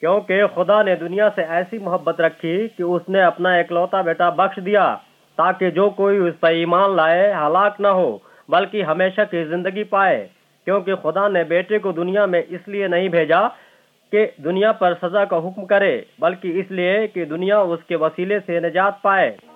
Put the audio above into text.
क्योंकि खुदा ने दुनिया से ऐसी मोहब्बत रखी कि उसने अपना इकलौता बेटा बख्श दिया, ताकि जो कोई उस पर ईमान लाए हलाक न हो बल्कि हमेशा की जिंदगी पाए। क्योंकि खुदा ने बेटे को दुनिया में इसलिए नहीं भेजा कि दुनिया पर सजा का हुक्म करे, बल्कि इसलिए कि दुनिया उसके वसीले से निजात पाए।